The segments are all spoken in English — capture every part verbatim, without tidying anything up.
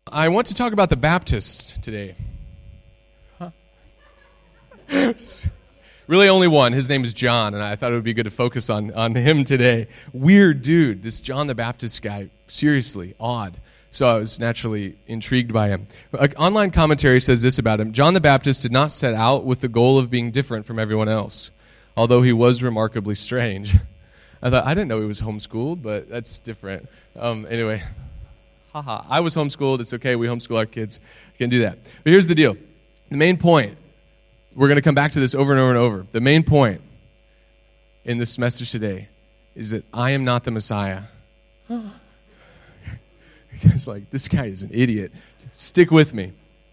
I want to talk about the Baptists today. Huh? Really only one. His name is John, and I thought it would be good to focus on, on him today. Weird dude, this John the Baptist guy. Seriously, odd. So I was naturally intrigued by him. An online commentary says this about him. John the Baptist did not set out with the goal of being different from everyone else, although he was remarkably strange. I thought, I didn't know he was homeschooled, but that's different. Um, anyway, haha. I was homeschooled. It's okay. We homeschool our kids. You can do that. But here's the deal. The main point, we're going to come back to this over and over and over. The main point in this message today is that I am not the Messiah. You guys are like, this guy is an idiot. Stick with me.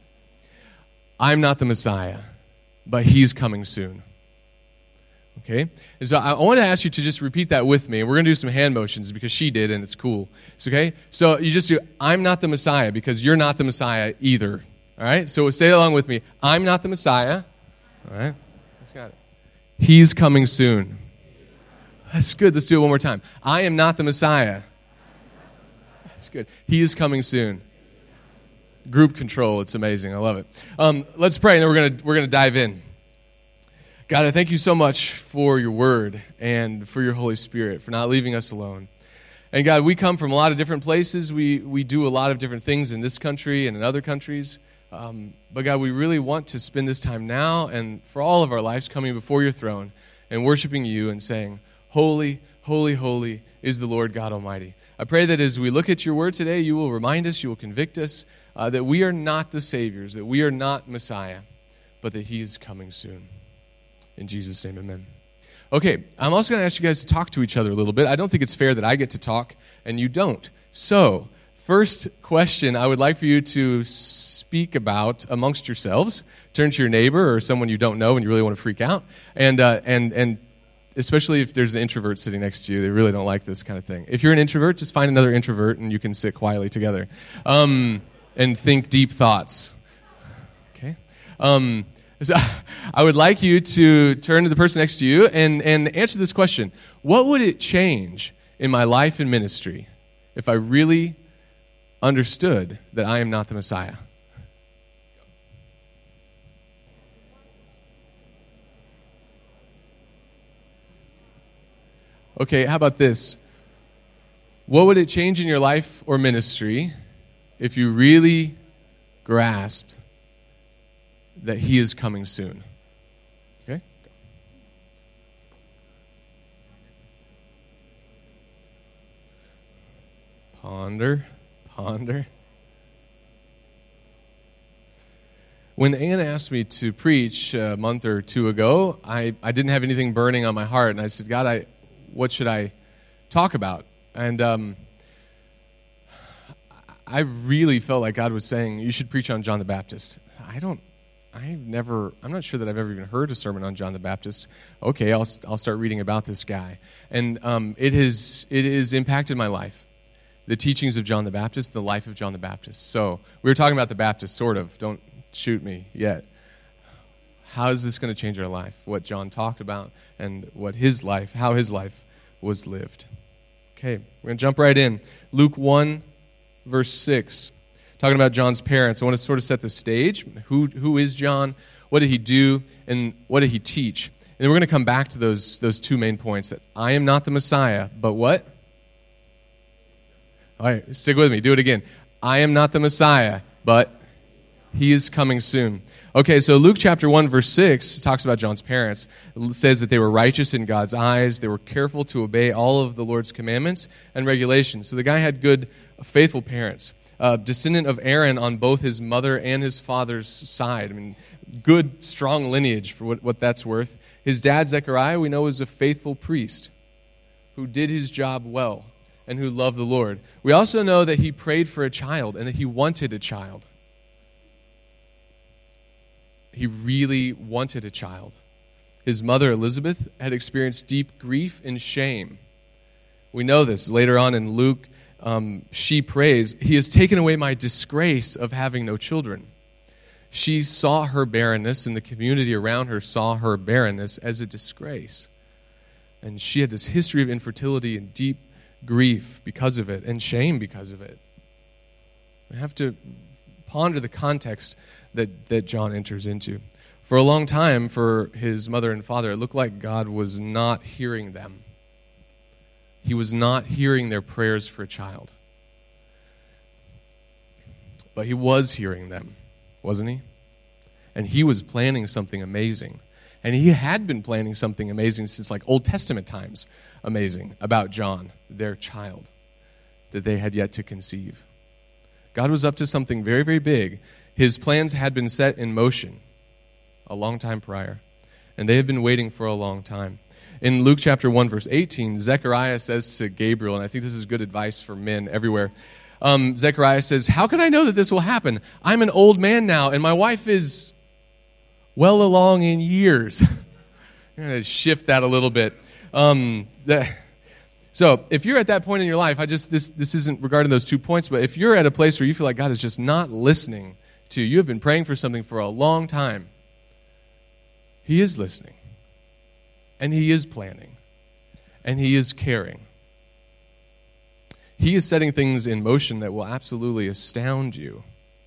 I'm not the Messiah, but he's coming soon. Okay? And so I, I want to ask you to just repeat that with me. And we're going to do some hand motions because she did, and it's cool. It's okay? So you just do, I'm not the Messiah, because you're not the Messiah either. All right? So say it along with me. I'm not the Messiah. All right? That's got it. He's coming soon. That's good. Let's do it one more time. I am not the Messiah. That's good. He is coming soon. Group control. It's amazing. I love it. Um, let's pray, and then we're going to we're going to dive in. God, I thank you so much for your word and for your Holy Spirit, for not leaving us alone. And God, we come from a lot of different places. We we do a lot of different things in this country and in other countries. Um, but God, we really want to spend this time now and for all of our lives coming before your throne and worshiping you and saying, holy, holy, holy is the Lord God Almighty. I pray that as we look at your word today, you will remind us, you will convict us, uh, that we are not the saviors, that we are not Messiah, but that he is coming soon. In Jesus' name, amen. Okay, I'm also going to ask you guys to talk to each other a little bit. I don't think it's fair that I get to talk and you don't. So, first question I would like for you to speak about amongst yourselves. Turn to your neighbor or someone you don't know and you really want to freak out. And uh, and and especially if there's an introvert sitting next to you, they really don't like this kind of thing. If you're an introvert, just find another introvert and you can sit quietly together um, and think deep thoughts. Okay? Um So I would like you to turn to the person next to you and, and answer this question. What would it change in my life and ministry if I really understood that I am not the Messiah? Okay, how about this? What would it change in your life or ministry if you really grasped that he is coming soon? Okay? Ponder, ponder. When Ann asked me to preach a month or two ago, I, I didn't have anything burning on my heart, and I said, God, I, what should I talk about? And um, I really felt like God was saying, you should preach on John the Baptist. I don't I've never, I'm not sure that I've ever even heard a sermon on John the Baptist. Okay, I'll I'll start reading about this guy. And um, it has it has impacted my life, the teachings of John the Baptist, the life of John the Baptist. So we were talking about the Baptist, sort of. Don't shoot me yet. How is this going to change our life? What John talked about and what his life, how his life was lived. Okay, we're going to jump right in. Luke one, verse six. Talking about John's parents, I want to sort of set the stage. Who who is John? What did he do? And what did he teach? And then we're going to come back to those those two main points. That I am not the Messiah, but what? All right, stick with me. Do it again. I am not the Messiah, but he is coming soon. Okay, so Luke chapter one, verse six talks about John's parents. It says that they were righteous in God's eyes. They were careful to obey all of the Lord's commandments and regulations. So the guy had good, faithful parents. Uh, descendant of Aaron on both his mother and his father's side. I mean, good, strong lineage for what, what that's worth. His dad, Zechariah, we know was a faithful priest who did his job well and who loved the Lord. We also know that he prayed for a child and that he wanted a child. He really wanted a child. His mother, Elizabeth, had experienced deep grief and shame. We know this. Later on in Luke, Um, she prays, he has taken away my disgrace of having no children. She saw her barrenness, and the community around her saw her barrenness as a disgrace. And she had this history of infertility and deep grief because of it, and shame because of it. We have to ponder the context that, that John enters into. For a long time, for his mother and father, it looked like God was not hearing them. He was not hearing their prayers for a child. But he was hearing them, wasn't he? And he was planning something amazing. And he had been planning something amazing since like Old Testament times, amazing, about John, their child, that they had yet to conceive. God was up to something very, very big. His plans had been set in motion a long time prior, and they had been waiting for a long time. In Luke chapter one, verse eighteen, Zechariah says to Gabriel, and I think this is good advice for men everywhere, um, Zechariah says, "How can I know that this will happen? I'm an old man now, and my wife is well along in years." I'm going to shift that a little bit. Um, the, so if you're at that point in your life, I just this this isn't regarding those two points, but if you're at a place where you feel like God is just not listening to you, you have been praying for something for a long time, He is listening, and He is planning, and He is caring. He is setting things in motion that will absolutely astound you.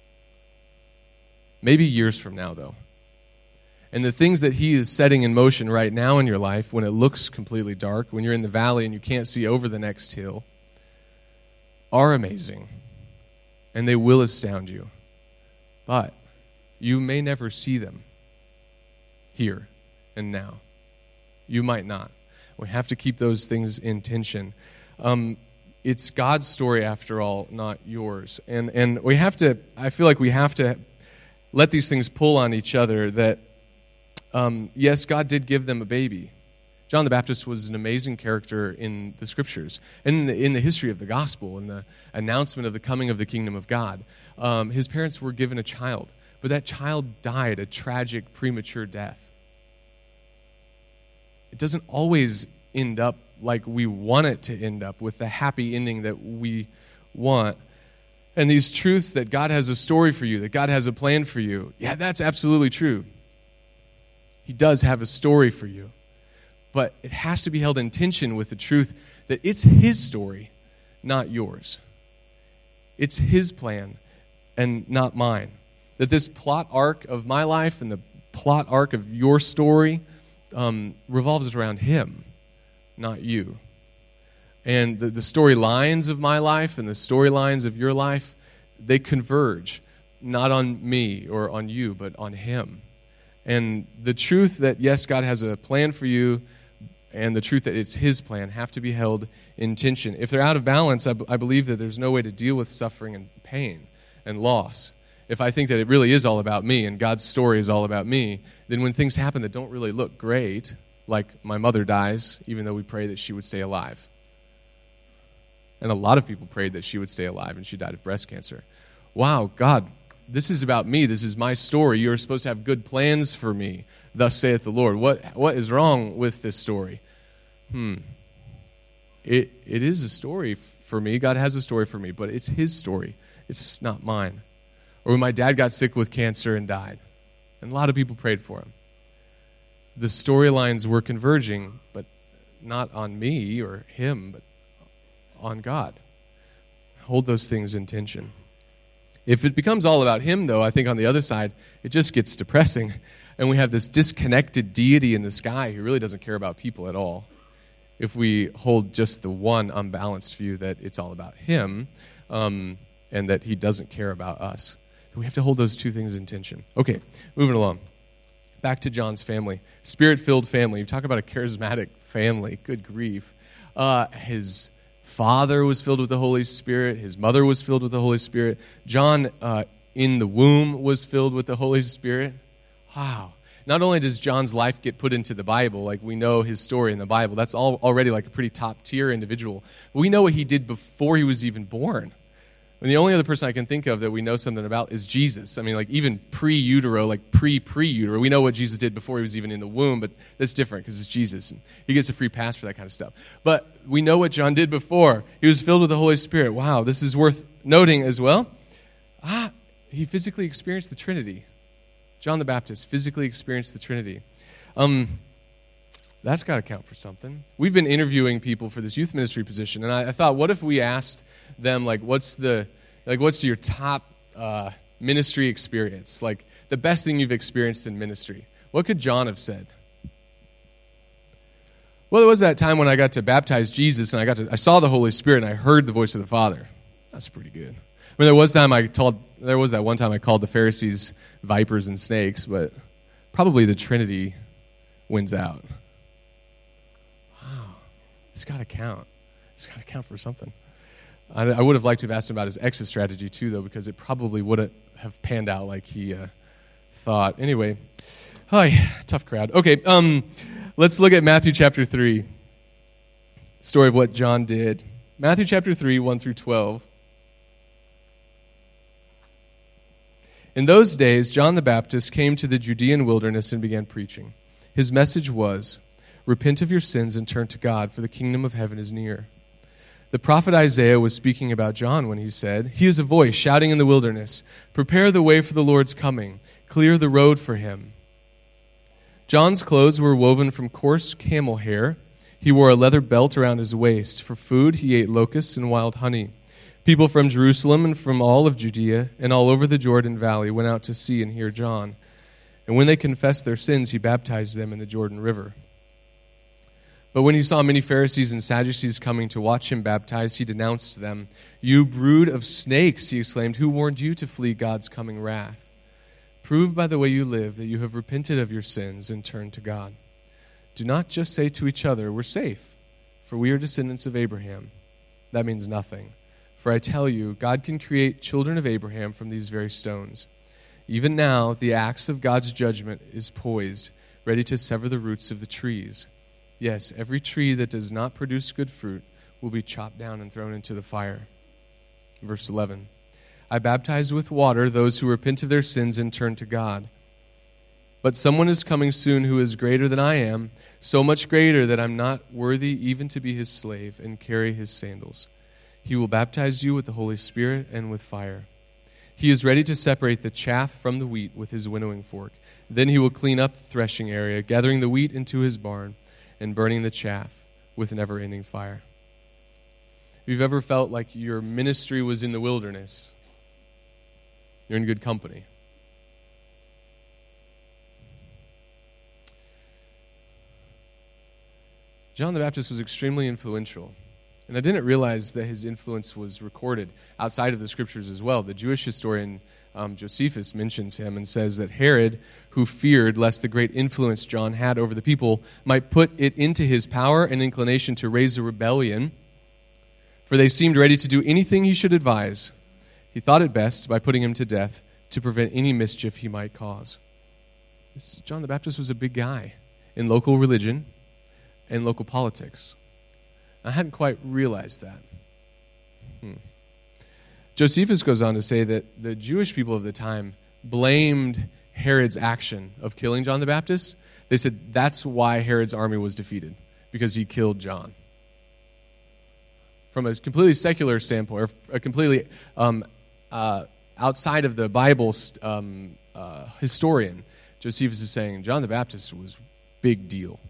Maybe years from now, though. And the things that He is setting in motion right now in your life, when it looks completely dark, when you're in the valley and you can't see over the next hill, are amazing. And they will astound you. But you may never see them here and now. You might not. We have to keep those things in tension. Um, it's God's story, after all, not yours. And and we have to, I feel like we have to let these things pull on each other that, um, yes, God did give them a baby. John the Baptist was an amazing character in the Scriptures, and in the, in the history of the gospel, and the announcement of the coming of the kingdom of God. Um, his parents were given a child, but that child died a tragic, premature death. It doesn't always end up like we want it to end up, with the happy ending that we want. And these truths that God has a story for you, that God has a plan for you, yeah, that's absolutely true. He does have a story for you. But it has to be held in tension with the truth that it's His story, not yours. It's His plan and not mine. That this plot arc of my life and the plot arc of your story um, revolves around Him, not you. And the, the storylines of my life and the storylines of your life, they converge, not on me or on you, but on Him. And the truth that, yes, God has a plan for you, and the truth that it's His plan, have to be held in tension. If they're out of balance, I, b- I believe that there's no way to deal with suffering and pain and loss. If I think that it really is all about me and God's story is all about me, then when things happen that don't really look great, like my mother dies, even though we pray that she would stay alive. And a lot of people prayed that she would stay alive, and she died of breast cancer. Wow, God, this is about me. This is my story. You're supposed to have good plans for me. Thus saith the Lord. What what is wrong with this story? Hmm. It it is a story for me. God has a story for me, but it's His story. It's not mine. Or when my dad got sick with cancer and died, and a lot of people prayed for him. The storylines were converging, but not on me or him, but on God. Hold those things in tension. If it becomes all about Him, though, I think on the other side, it just gets depressing. And we have this disconnected deity in the sky who really doesn't care about people at all. If we hold just the one unbalanced view that it's all about Him, um, and that He doesn't care about us. We have to hold those two things in tension. Okay, moving along. Back to John's family. Spirit-filled family. You talk about a charismatic family. Good grief. Uh, his father was filled with the Holy Spirit. His mother was filled with the Holy Spirit. John, uh, in the womb, was filled with the Holy Spirit. Wow. Not only does John's life get put into the Bible, like we know his story in the Bible, that's all already like a pretty top-tier individual. We know what he did before he was even born. And the only other person I can think of that we know something about is Jesus. I mean, like even pre-utero, like pre-pre-utero, we know what Jesus did before he was even in the womb, but that's different because it's Jesus. And he gets a free pass for that kind of stuff. But we know what John did before. He was filled with the Holy Spirit. Wow, this is worth noting as well. Ah, he physically experienced the Trinity. John the Baptist physically experienced the Trinity. Um, that's got to count for something. We've been interviewing people for this youth ministry position, and I, I thought, what if we asked them, like, what's the Like, what's your top uh, ministry experience? Like, the best thing you've experienced in ministry. What could John have said? Well, there was that time when I got to baptize Jesus, and I got to I saw the Holy Spirit, and I heard the voice of the Father. That's pretty good. I mean, there was time I told. There was that one time I called the Pharisees vipers and snakes, but probably the Trinity wins out. Wow, it's got to count. It's got to count for something. I, I would have liked to have asked him about his exit strategy too, though, because it probably wouldn't have panned out like he uh, thought. Anyway, hi, tough crowd. Okay, um, let's look at Matthew chapter three. Story of what John did. Matthew chapter three, one through twelve. In those days, John the Baptist came to the Judean wilderness and began preaching. His message was, "Repent of your sins and turn to God, for the kingdom of heaven is near." The prophet Isaiah was speaking about John when he said, "He is a voice shouting in the wilderness, 'Prepare the way for the Lord's coming, clear the road for him.'" John's clothes were woven from coarse camel hair. He wore a leather belt around his waist. For food, he ate locusts and wild honey. People from Jerusalem and from all of Judea and all over the Jordan Valley went out to see and hear John. And when they confessed their sins, he baptized them in the Jordan River. But when he saw many Pharisees and Sadducees coming to watch him baptize, he denounced them. "You brood of snakes," he exclaimed, "who warned you to flee God's coming wrath? Prove by the way you live that you have repented of your sins and turned to God. Do not just say to each other, 'We're safe, for we are descendants of Abraham.' That means nothing. For I tell you, God can create children of Abraham from these very stones. Even now, the axe of God's judgment is poised, ready to sever the roots of the trees. Yes, every tree that does not produce good fruit will be chopped down and thrown into the fire." Verse eleven. "I baptize with water those who repent of their sins and turn to God. But someone is coming soon who is greater than I am, so much greater that I'm not worthy even to be his slave and carry his sandals. He will baptize you with the Holy Spirit and with fire. He is ready to separate the chaff from the wheat with his winnowing fork. Then he will clean up the threshing area, gathering the wheat into his barn, and burning the chaff with never-ending fire." If you've ever felt like your ministry was in the wilderness, you're in good company. John the Baptist was extremely influential, and I didn't realize that his influence was recorded outside of the scriptures as well. The Jewish historian Um, Josephus mentions him and says that Herod, who feared lest the great influence John had over the people might put it into his power and inclination to raise a rebellion, for they seemed ready to do anything he should advise, he thought it best, by putting him to death, to prevent any mischief he might cause. This, John the Baptist was a big guy in local religion and local politics. I hadn't quite realized that. Hmm. Josephus goes on to say that the Jewish people of the time blamed Herod's action of killing John the Baptist. They said that's why Herod's army was defeated, because he killed John. From a completely secular standpoint, or a completely um, uh, outside of the Bible um, uh, historian, Josephus is saying John the Baptist was a big deal.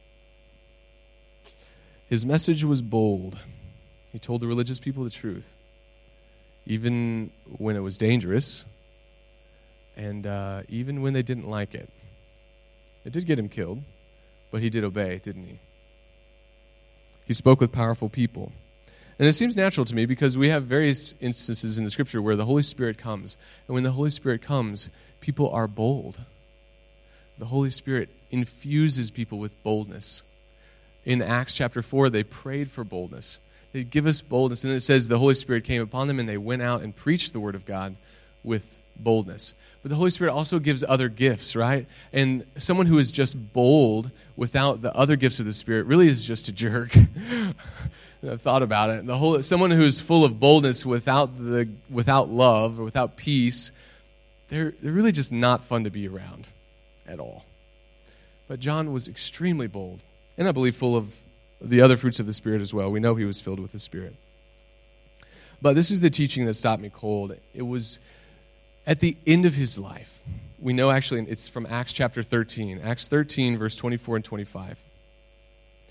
His message was bold. He told the religious people the truth, even when it was dangerous, and uh, even when they didn't like it. It did get him killed, but he did obey, didn't he? He spoke with powerful people. And it seems natural to me because we have various instances in the Scripture where the Holy Spirit comes. And when the Holy Spirit comes, people are bold. The Holy Spirit infuses people with boldness. In Acts chapter four, they prayed for boldness. They give us boldness. And then it says the Holy Spirit came upon them and they went out and preached the Word of God with boldness. But the Holy Spirit also gives other gifts, right? And someone who is just bold without the other gifts of the Spirit really is just a jerk. I've thought about it. The whole someone who is full of boldness without the without love or without peace, they're they're really just not fun to be around at all. But John was extremely bold, and I believe full of the other fruits of the Spirit as well. We know he was filled with the Spirit. But this is the teaching that stopped me cold. It was at the end of his life. We know actually it's from Acts chapter thirteen. Acts thirteen, verse twenty-four and twenty-five.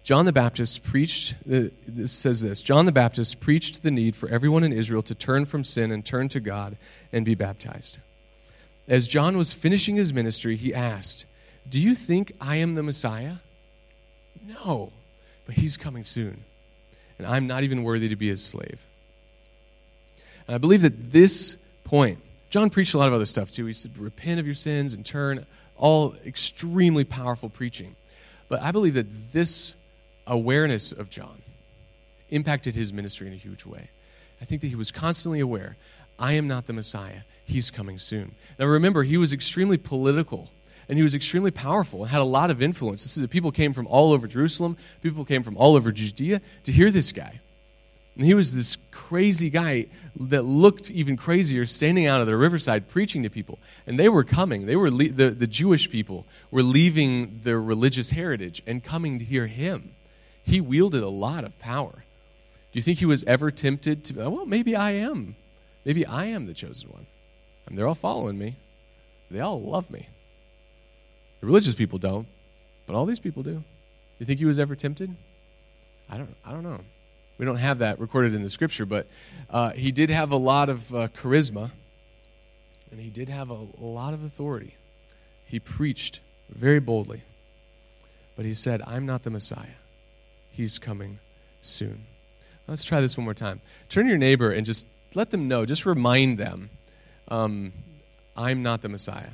John the Baptist preached, uh, this says this, John the Baptist preached the need for everyone in Israel to turn from sin and turn to God and be baptized. As John was finishing his ministry, he asked, "Do you think I am the Messiah? No, but he's coming soon, and I'm not even worthy to be his slave." And I believe that this point, John preached a lot of other stuff too. He said, repent of your sins and turn, all extremely powerful preaching. But I believe that this awareness of John impacted his ministry in a huge way. I think that he was constantly aware, I am not the Messiah. He's coming soon. Now remember, he was extremely political, and he was extremely powerful and had a lot of influence. This is that people came from all over Jerusalem, people came from all over Judea to hear this guy. And he was this crazy guy that looked even crazier standing out of the riverside preaching to people. And they were coming. They were le- the, the Jewish people were leaving their religious heritage and coming to hear him. He wielded a lot of power. Do you think he was ever tempted to, oh, well, maybe I am. Maybe I am the chosen one. I mean, they're all following me. They all love me. The religious people don't, but all these people do. You think he was ever tempted? I don't, I don't know. We don't have that recorded in the scripture, but uh, he did have a lot of uh, charisma, and he did have a, a lot of authority. He preached very boldly, but he said, I'm not the Messiah. He's coming soon. Let's try this one more time. Turn to your neighbor and just let them know, just remind them, um, I'm not the Messiah.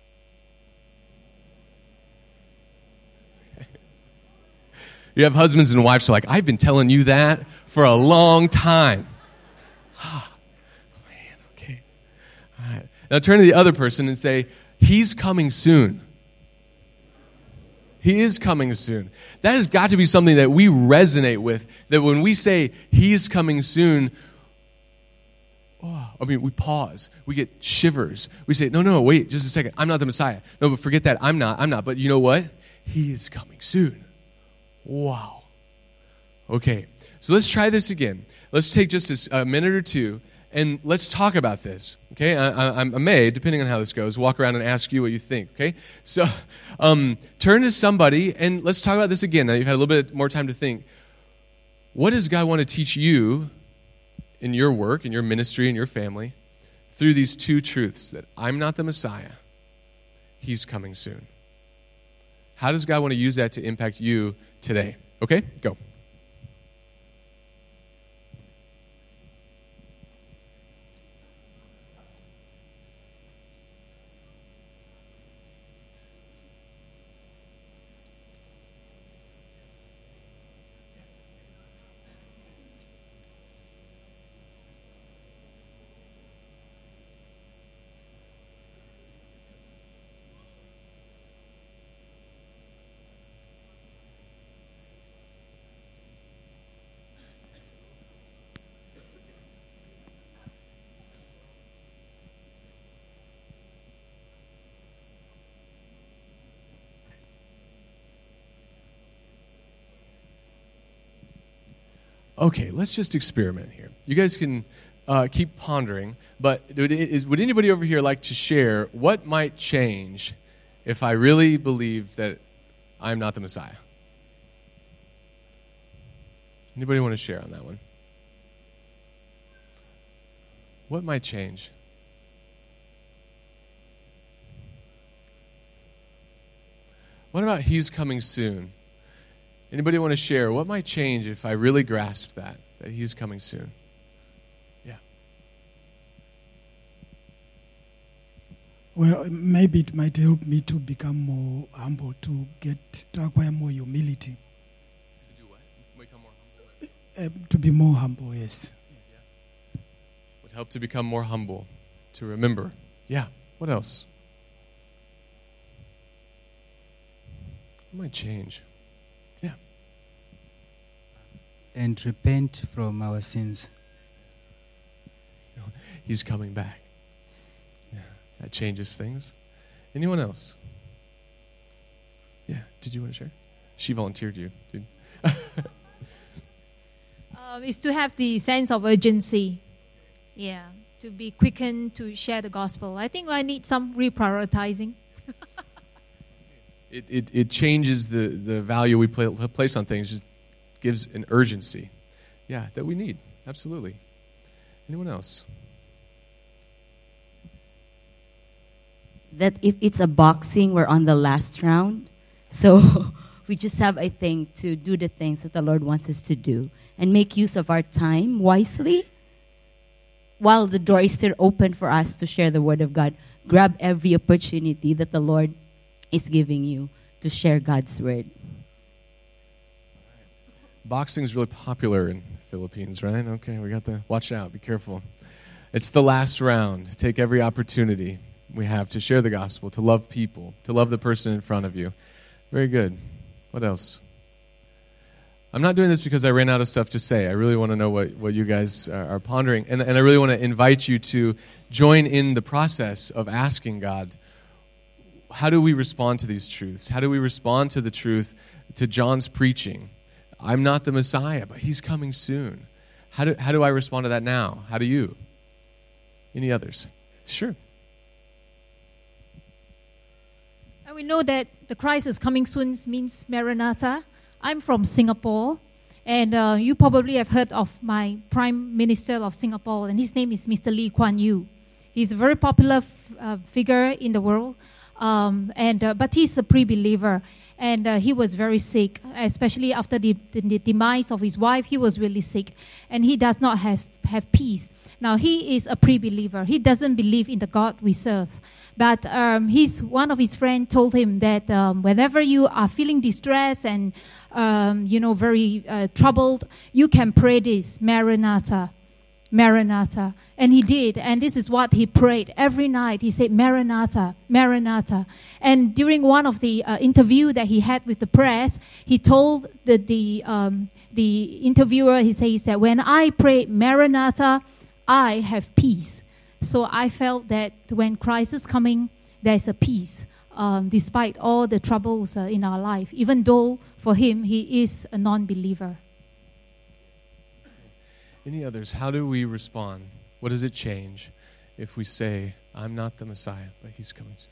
You have husbands and wives who are like, I've been telling you that for a long time. Ah, man, okay. All right. Now turn to the other person and say, he's coming soon. He is coming soon. That has got to be something that we resonate with, that when we say, he's coming soon, oh, I mean, we pause. We get shivers. We say, no, no, wait, just a second. I'm not the Messiah. No, but forget that. I'm not. I'm not. But you know what? He is coming soon. Wow. Okay, so let's try this again. Let's take just a, a minute or two, and let's talk about this. Okay, I, I, I may, depending on how this goes, walk around and ask you what you think. Okay, so um, turn to somebody, and let's talk about this again. Now you've had a little bit more time to think. What does God want to teach you in your work, in your ministry, in your family, through these two truths, that I'm not the Messiah, he's coming soon? How does God want to use that to impact you today? Okay, go. Okay, let's just experiment here. You guys can uh, keep pondering, but would, is, would anybody over here like to share what might change if I really believe that I'm not the Messiah? Anybody want to share on that one? What might change? What about he's coming soon? Anybody want to share what might change if I really grasp that, that he's coming soon? Yeah. Well, maybe it might help me to become more humble, to get to acquire more humility. To do what? Become more humble? Uh, to be more humble, yes. Yeah. Would help to become more humble, to remember. Yeah. What else? What might change? And repent from our sins. You know, he's coming back. Yeah, that changes things. Anyone else? Yeah, did you want to share? She volunteered you. Dude. um, is to have the sense of urgency. Yeah, to be quickened to share the gospel. I think I need some reprioritizing. It, it, it changes the, the value we pla- place on things. It gives an urgency, yeah, that we need. Absolutely. Anyone else? That if it's a boxing, we're on the last round. So we just have, I think, to do the things that the Lord wants us to do and make use of our time wisely while the door is still open for us to share the Word of God. Grab every opportunity that the Lord is giving you to share God's Word. Boxing is really popular in the Philippines, right? Okay, we got to watch out. Be careful. It's the last round. Take every opportunity we have to share the gospel, to love people, to love the person in front of you. Very good. What else? I'm not doing this because I ran out of stuff to say. I really want to know what, what you guys are, are pondering. And, and I really want to invite you to join in the process of asking God, how do we respond to these truths? How do we respond to the truth, to John's preaching? I'm not the Messiah, but he's coming soon. How do, how do I respond to that now? How do you? Any others? Sure. And we know that the Christ is coming soon means Maranatha. I'm from Singapore, and uh, you probably have heard of my Prime Minister of Singapore, and his name is Mister Lee Kuan Yew. He's a very popular f- uh, figure in the world, um, and uh, but he's a pre-believer, and uh, he was very sick, especially after the, the, the demise of his wife. He was really sick, and he does not have, have peace. Now, he is a pre-believer. He doesn't believe in the God we serve. But um, his, one of his friends told him that um, whenever you are feeling distressed and, um, you know, very uh, troubled, you can pray this, Maranatha, Maranatha. And he did, and this is what he prayed every night. He said, Maranatha, Maranatha. And during one of the uh, interview that he had with the press, he told the, the, um, the interviewer, he says that when I pray Maranatha, I have peace. So I felt that when Christ is coming, there's a peace, um, despite all the troubles uh, in our life, even though for him, he is a non-believer. Any others? How do we respond? What does it change if we say, I'm not the Messiah, but he's coming soon?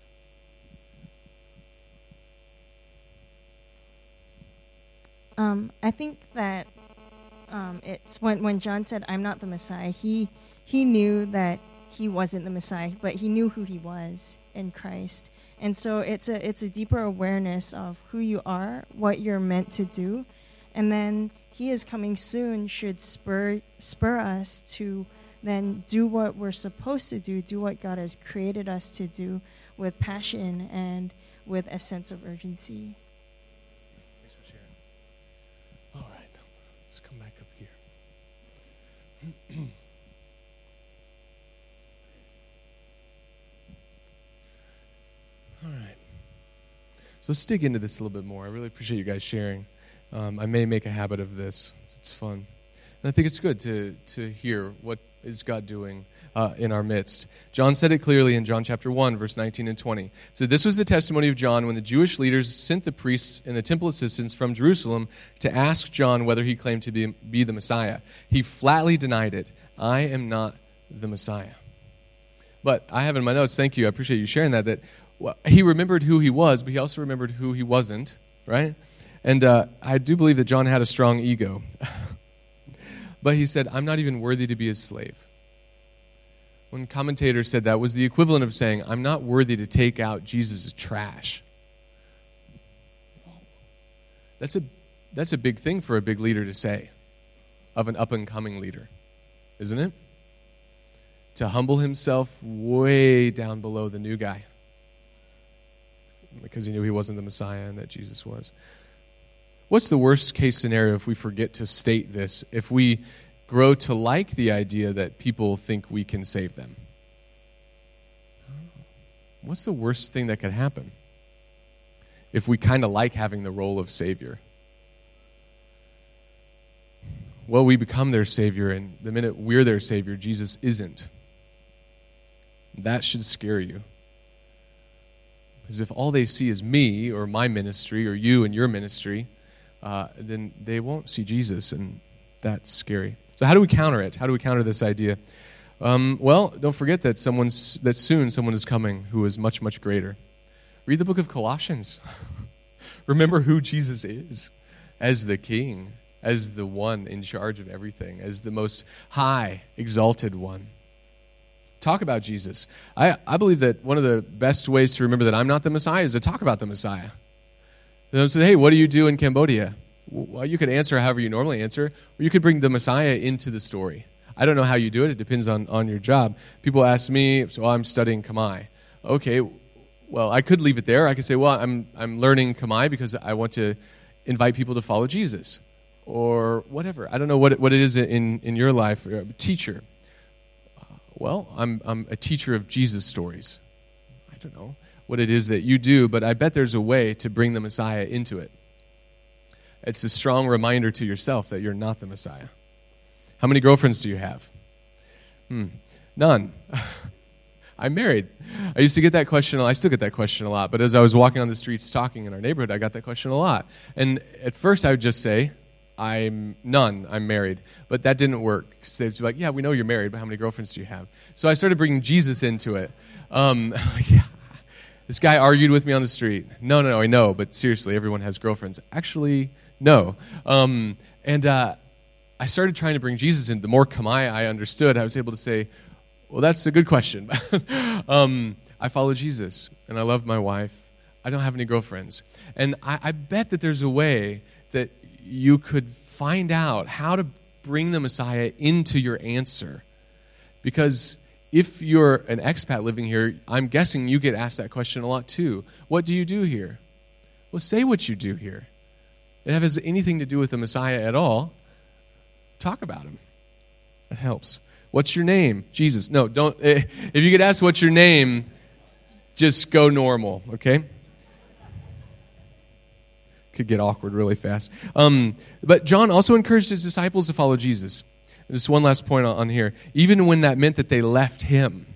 Um, I think that um, it's when, when John said, I'm not the Messiah, he he knew that he wasn't the Messiah, but he knew who he was in Christ. And so it's a it's a deeper awareness of who you are, what you're meant to do, and then he is coming soon should spur spur us to then do what we're supposed to do, do what God has created us to do with passion and with a sense of urgency. Thanks for sharing. All right, let's come back up here. All right. So let's dig into this a little bit more. I really appreciate you guys sharing. Um, I may make a habit of this. It's fun. And I think it's good to, to hear what is God doing uh, in our midst. John said it clearly in John chapter one, verse nineteen and twenty. So this was the testimony of John when the Jewish leaders sent the priests and the temple assistants from Jerusalem to ask John whether he claimed to be, be the Messiah. He flatly denied it. I am not the Messiah. But I have in my notes, thank you, I appreciate you sharing that, that well, he remembered who he was, but he also remembered who he wasn't, right? And uh, I do believe that John had a strong ego. But he said, I'm not even worthy to be his slave. One commentator said that was the equivalent of saying, I'm not worthy to take out Jesus' trash. That's a, that's a big thing for a big leader to say, of an up-and-coming leader, isn't it? To humble himself way down below the new guy, because he knew he wasn't the Messiah and that Jesus was. What's the worst case scenario if we forget to state this, if we grow to like the idea that people think we can save them? What's the worst thing that could happen if we kind of like having the role of Savior? Well, we become their Savior, and the minute we're their Savior, Jesus isn't. That should scare you. Because if all they see is me or my ministry or you and your ministry, uh, then they won't see Jesus, and that's scary. So how do we counter it? How do we counter this idea? Um, well, don't forget that someone's that soon someone is coming who is much, much greater, Read the book of Colossians. Remember who Jesus is as the King, as the one in charge of everything, as the most high, exalted one. Talk about Jesus. I, I believe that one of the best ways to remember that I'm not the Messiah is to talk about the Messiah. They say, hey, what do you do in Cambodia? Well, you could answer however you normally answer, or you could bring the Messiah into the story. I don't know how you do it. It depends on, on your job. People ask me, so I'm studying Khmer. Okay, well, I could leave it there. I could say, well, I'm I'm learning Khmer because I want to invite people to follow Jesus, or whatever. I don't know what it, what it is in, in your life. A teacher. Well, I'm I'm a teacher of Jesus stories. I don't know what it is that you do, but I bet there's a way to bring the Messiah into it. It's a strong reminder to yourself that you're not the Messiah. How many girlfriends do you have? Hmm, none. I'm married. I used to get that question, I still get that question a lot, but as I was walking on the streets talking in our neighborhood, I got that question a lot. And at first I would just say, I'm none, I'm married. But that didn't work. Because they'd be like, yeah, we know you're married, but how many girlfriends do you have? So I started bringing Jesus into it. Um, yeah. This guy argued with me on the street. No, no, no, I know, but seriously, everyone has girlfriends. Actually, no. Um, and uh, I started trying to bring Jesus in. The more Khmer I understood, I was able to say, well, that's a good question. um, I follow Jesus, and I love my wife. I don't have any girlfriends. And I, I bet that there's a way that you could find out how to bring the Messiah into your answer. Because if you're an expat living here, I'm guessing you get asked that question a lot too. What do you do here? Well, say what you do here. If it has anything to do with the Messiah at all, talk about him. It helps. What's your name? Jesus. No, don't. If you get asked what's your name, just go normal, okay? Could get awkward really fast. Um, but John also encouraged his disciples to follow Jesus. Just one last point on here. Even when that meant that they left him.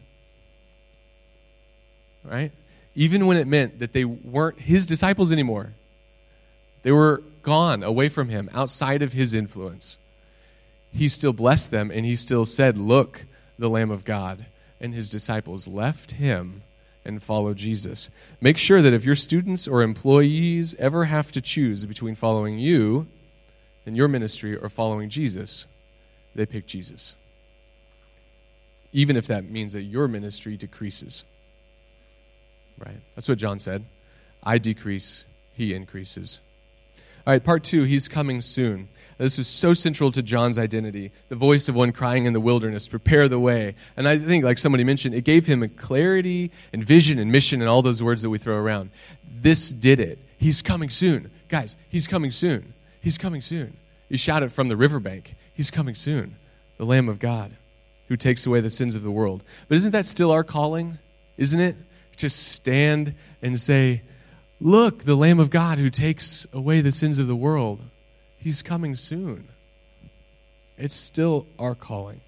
Right? Even when it meant that they weren't his disciples anymore. They were gone away from him, outside of his influence. He still blessed them, and he still said, look, the Lamb of God. And his disciples left him and followed Jesus. Make sure that if your students or employees ever have to choose between following you and your ministry or following Jesus, they pick Jesus. Even if that means that your ministry decreases. Right? That's what John said. I decrease, he increases. All right, part two, he's coming soon. This is so central to John's identity. The voice of one crying in the wilderness, prepare the way. And I think, like somebody mentioned, it gave him a clarity and vision and mission and all those words that we throw around. This did it. He's coming soon. Guys, he's coming soon. He's coming soon. You shout it from the riverbank. He's coming soon. The Lamb of God who takes away the sins of the world. But isn't that still our calling? Isn't it? Just stand and say, look, the Lamb of God who takes away the sins of the world. He's coming soon. It's still our calling.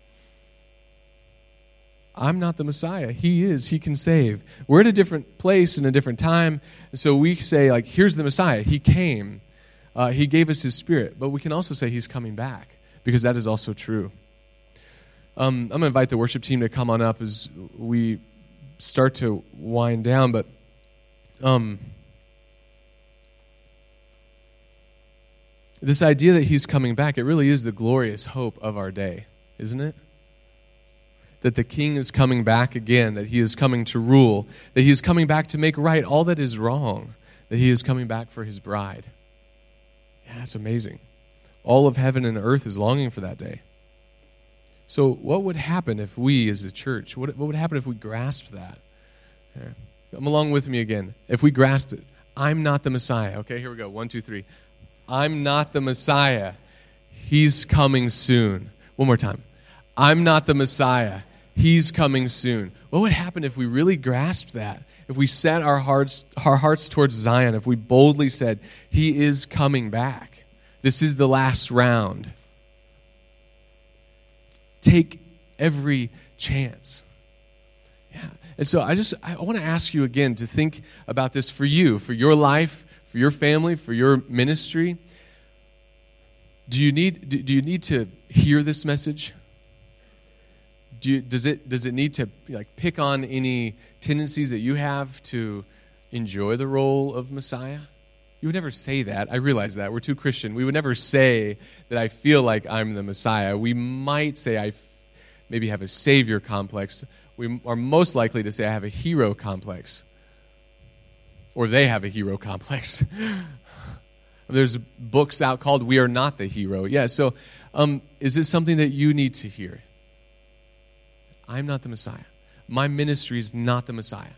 I'm not the Messiah. He is. He can save. We're at a different place in a different time. So we say, like, here's the Messiah. He came. Uh, he gave us his Spirit. But we can also say he's coming back, because that is also true. Um, I'm going to invite the worship team to come on up as we start to wind down. But um, this idea that he's coming back, it really is the glorious hope of our day, isn't it? That the King is coming back again, that he is coming to rule, that he is coming back to make right all that is wrong, that he is coming back for his bride. Yeah, it's amazing. All of heaven and earth is longing for that day. So what would happen if we as a church, what, what would happen if we grasped that? Okay. Come along with me again. If we grasp it, I'm not the Messiah. Okay, here we go. One, two, three. I'm not the Messiah. He's coming soon. One more time. I'm not the Messiah. He's coming soon. What would happen if we really grasped that? If we set our hearts, our hearts towards Zion, if we boldly said, he is coming back. This is the last round. Take every chance. Yeah. And so I just, I want to ask you again to think about this for you, for your life, for your family, for your ministry. Do you need, do, do you need to hear this message? Do you, does it does it need to like pick on any tendencies that you have to enjoy the role of Messiah? You would never say that. I realize that. We're too Christian. We would never say that I feel like I'm the Messiah. We might say I f- maybe have a savior complex. We are most likely to say I have a hero complex. Or they have a hero complex. There's books out called We Are Not the Hero. Yeah, so um, is this something that you need to hear? I'm not the Messiah. My ministry is not the Messiah.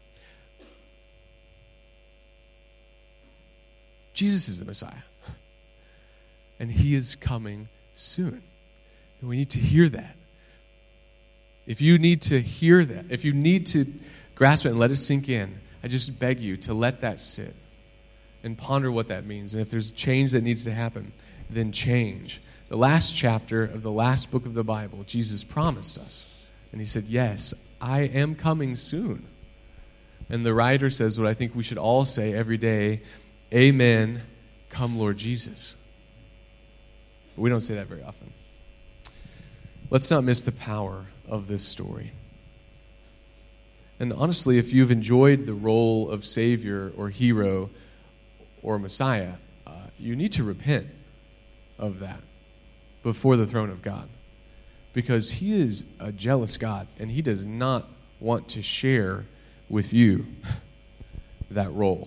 Jesus is the Messiah. And he is coming soon. And we need to hear that. If you need to hear that, if you need to grasp it and let it sink in, I just beg you to let that sit and ponder what that means. And if there's change that needs to happen, then change. The last chapter of the last book of the Bible, Jesus promised us. And he said, yes, I am coming soon. And the writer says what I think we should all say every day, amen, come Lord Jesus. We don't say that very often. Let's not miss the power of this story. And honestly, if you've enjoyed the role of Savior or hero or Messiah, uh, you need to repent of that before the throne of God. Because he is a jealous God, and he does not want to share with you that role.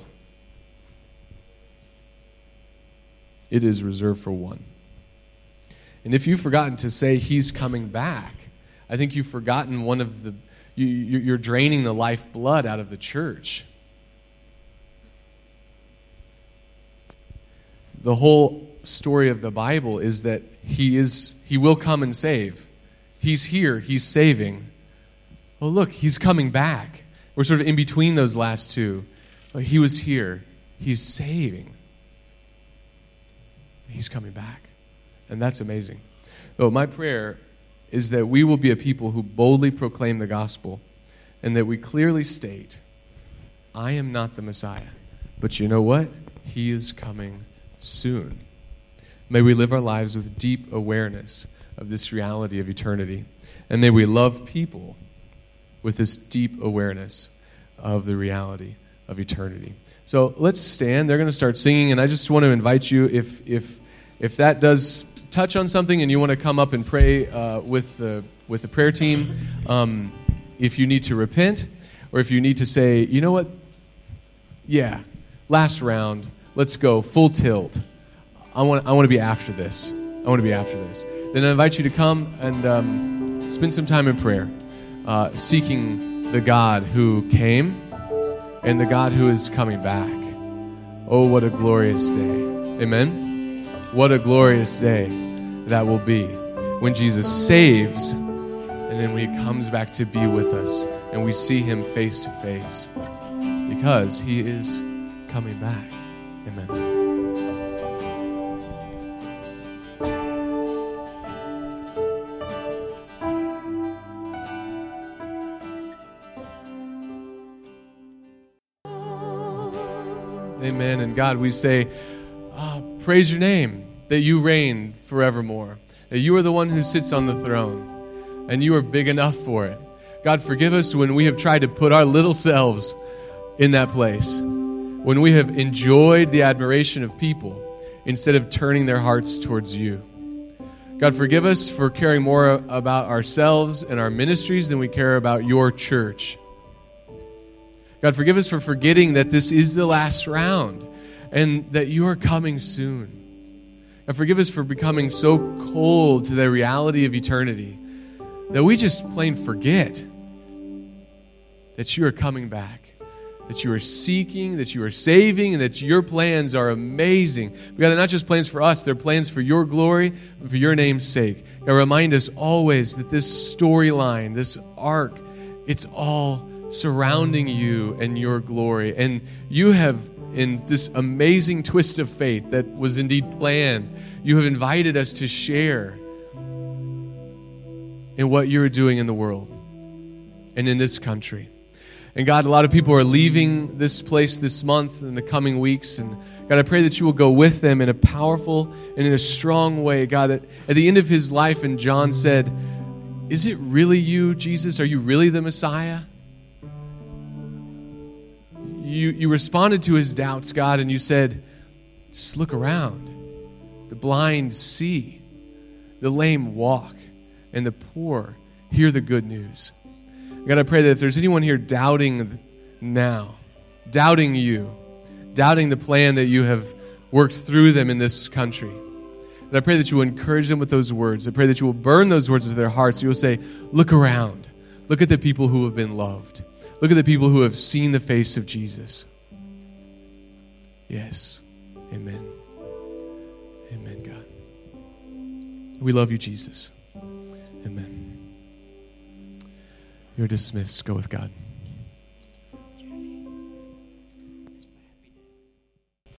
It is reserved for one. And if you've forgotten to say he's coming back, I think you've forgotten one of the, you, you're draining the lifeblood out of the church. The whole story of the Bible is that he is, he will come and save. He's here, he's saving. Oh, look, he's coming back. We're sort of in between those last two. He was here, he's saving. He's coming back. And that's amazing. So my prayer is that we will be a people who boldly proclaim the gospel and that we clearly state, I am not the Messiah, but you know what? He is coming soon. May we live our lives with deep awareness of this reality of eternity. And may we love people with this deep awareness of the reality of eternity. So let's stand. They're going to start singing, and I just want to invite you, if if if that does touch on something and you want to come up and pray uh, with the with the prayer team, um, if you need to repent, or if you need to say, you know what, yeah, last round, let's go full tilt. I want I want to be after this. I want to be after this. Then I invite you to come and um, spend some time in prayer, uh, seeking the God who came and the God who is coming back. Oh, what a glorious day. Amen? What a glorious day that will be when Jesus saves and then when he comes back to be with us and we see him face to face because he is coming back. Amen. Amen. And God, we say, oh, praise your name, that you reign forevermore, that you are the one who sits on the throne, and you are big enough for it. God, forgive us when we have tried to put our little selves in that place, when we have enjoyed the admiration of people instead of turning their hearts towards you. God, forgive us for caring more about ourselves and our ministries than we care about your church. God, forgive us for forgetting that this is the last round and that you are coming soon. God, forgive us for becoming so cold to the reality of eternity that we just plain forget that you are coming back, that you are seeking, that you are saving, and that your plans are amazing. God, they're not just plans for us, they're plans for your glory and for your name's sake. God, remind us always that this storyline, this arc, it's all surrounding you and your glory. And you have, in this amazing twist of fate that was indeed planned, you have invited us to share in what you're doing in the world and in this country. And God, a lot of people are leaving this place this month and the coming weeks. And God, I pray that you will go with them in a powerful and in a strong way. God, that at the end of his life, and John said, is it really you, Jesus? Are you really the Messiah? you, you responded to his doubts, God, and you said, just look around. The blind see, the lame walk, and the poor hear the good news. God, I pray that if there's anyone here doubting now, doubting you, doubting the plan that you have worked through them in this country, and I pray that you will encourage them with those words. I pray that you will burn those words into their hearts. You will say, look around. Look at the people who have been loved. Look at the people who have seen the face of Jesus. Yes. Amen. Amen, God. We love you, Jesus. Amen. You're dismissed. Go with God.